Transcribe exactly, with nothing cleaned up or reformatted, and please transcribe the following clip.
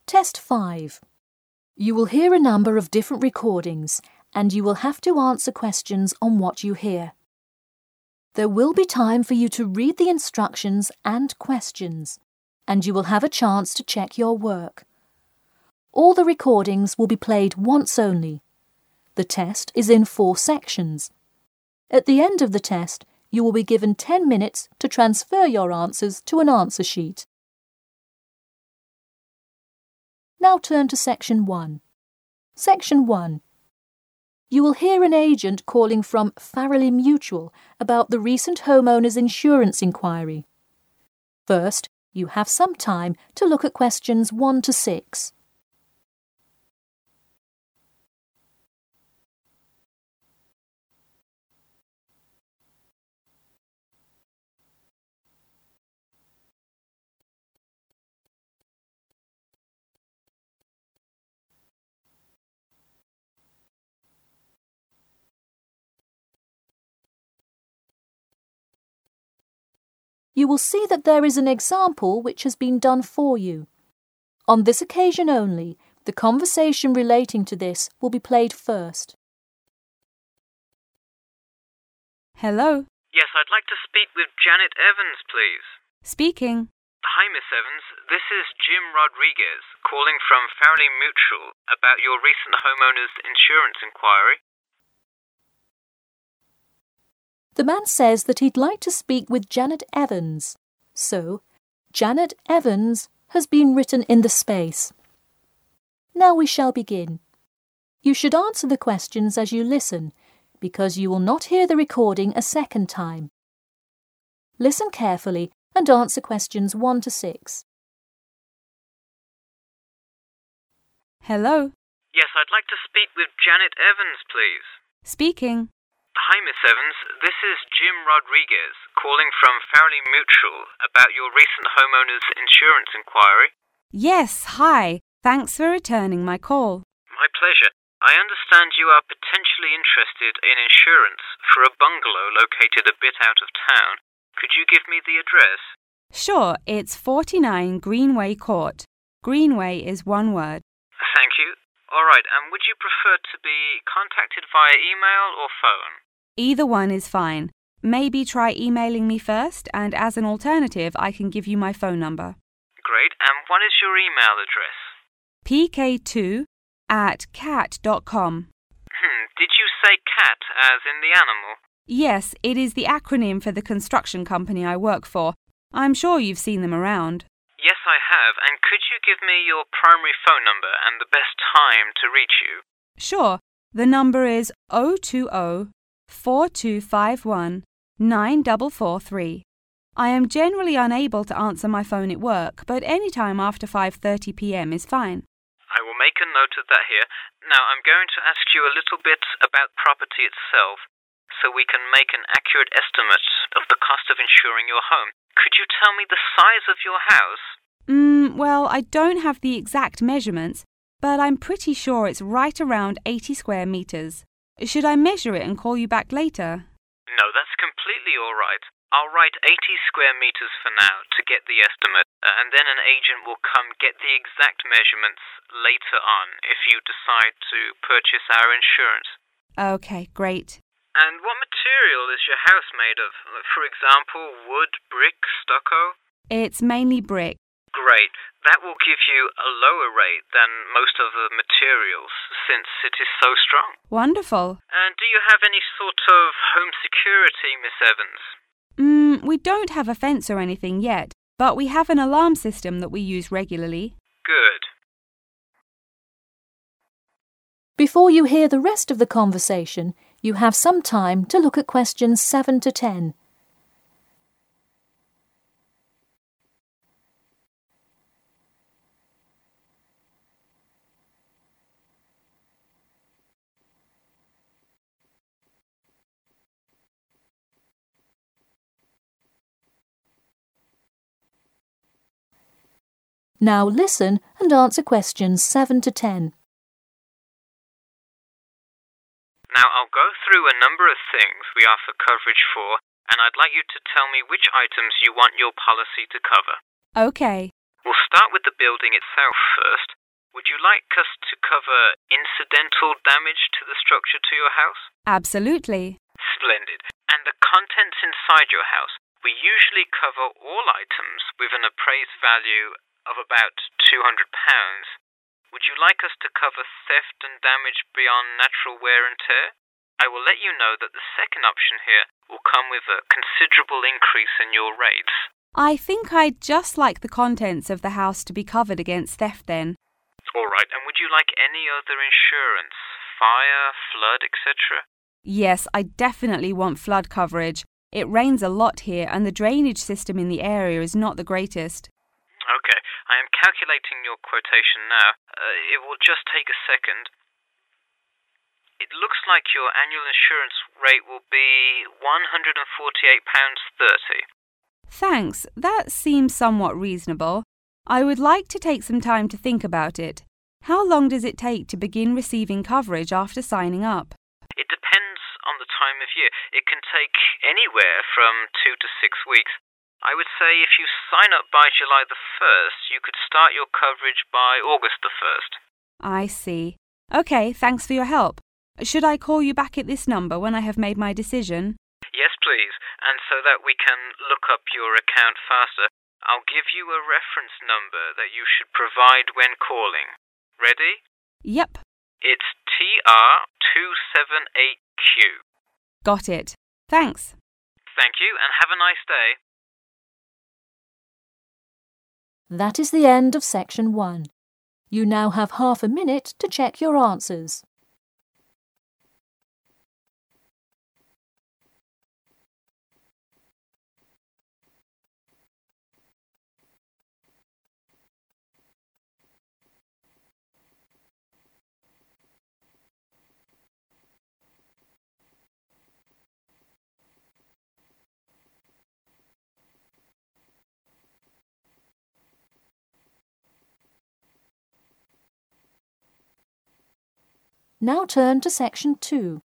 Test five. You will hear a number of different recordings and you will have to answer questions on what you hear. There will be time for you to read the instructions and questions, and you will have a chance to check your work. All the recordings will be played once only. The test is in four sections. At the end of the test, you will be given ten minutes to transfer your answers to an answer sheet. Now turn to Section one. Section one. You will hear an agent calling from Farrelly Mutual about the recent homeowners insurance inquiry. First, you have some time to look at questions one to six. You will see that there is an example which has been done for you. On this occasion only, the conversation relating to this will be played first. Hello? Yes, I'd like to speak with Janet Evans, please. Speaking. Hi, Miss Evans. This is Jim Rodriguez, calling from Farrelly Mutual about your recent homeowners insurance inquiry. The man says that he'd like to speak with Janet Evans. So, Janet Evans has been written in the space. Now we shall begin. You should answer the questions as you listen, because you will not hear the recording a second time. Listen carefully and answer questions one to six. Hello? Yes, I'd like to speak with Janet Evans, please. Speaking. Hi, Miss Evans. This is Jim Rodriguez, calling from Farrelly Mutual about your recent homeowners insurance inquiry. Yes, hi. Thanks for returning my call. My pleasure. I understand you are potentially interested in insurance for a bungalow located a bit out of town. Could you give me the address? Sure, it's forty-nine Greenway Court. Greenway is one word. Thank you. All right, and would you prefer to be contacted via email or phone? Either one is fine. Maybe try emailing me first, and as an alternative, I can give you my phone number. Great, and what is your email address? p k two at cat dot com. Hmm, did you say cat as in the animal? Yes, it is the acronym for the construction company I work for. I'm sure you've seen them around. Yes, I have, and could you give me your primary phone number and the best time to reach you? Sure, the number is zero two zero, four two five one, nine four four three. I am generally unable to answer my phone at work, but any time after five thirty p m is fine. I will make a note of that here. Now, I'm going to ask you a little bit about property itself, so we can make an accurate estimate of the cost of insuring your home. Could you tell me the size of your house? Mm, well, I don't have the exact measurements, but I'm pretty sure it's right around eighty square meters. Should I measure it and call you back later? No, that's completely all right. I'll write eighty square meters for now to get the estimate, and then an agent will come get the exact measurements later on if you decide to purchase our insurance. Okay, great. And what material is your house made of? For example, wood, brick, stucco? It's mainly brick. Great. That will give you a lower rate than most of the materials, since it is so strong. Wonderful. And do you have any sort of home security, Miss Evans? Mm, we don't have a fence or anything yet, but we have an alarm system that we use regularly. Good. Before you hear the rest of the conversation, you have some time to look at questions seven to ten. Now listen and answer questions seven to ten. Now I'll go through a number of things we offer coverage for, and I'd like you to tell me which items you want your policy to cover. Okay. We'll start with the building itself first. Would you like us to cover incidental damage to the structure to your house? Absolutely. Splendid. And the contents inside your house? We usually cover all items with an appraised value of about two hundred pounds. Would you like us to cover theft and damage beyond natural wear and tear? I will let you know that the second option here will come with a considerable increase in your rates. I think I'd just like the contents of the house to be covered against theft then. All right, and would you like any other insurance? Fire, flood, et cetera? Yes, I definitely want flood coverage. It rains a lot here and the drainage system in the area is not the greatest. Okay, I am calculating your quotation now. Uh, it will just take a second. It looks like your annual insurance rate will be one hundred forty-eight pounds thirty. Thanks, that seems somewhat reasonable. I would like to take some time to think about it. How long does it take to begin receiving coverage after signing up? It depends on the time of year. It can take anywhere from two to six weeks. I would say if you sign up by July the first, you could start your coverage by August the first. I see. Okay, thanks for your help. Should I call you back at this number when I have made my decision? Yes, please. And so that we can look up your account faster, I'll give you a reference number that you should provide when calling. Ready? Yep. It's T R two seven eight Q. Got it. Thanks. Thank you, and have a nice day. That is the end of section one. You now have half a minute to check your answers. Now turn to section two.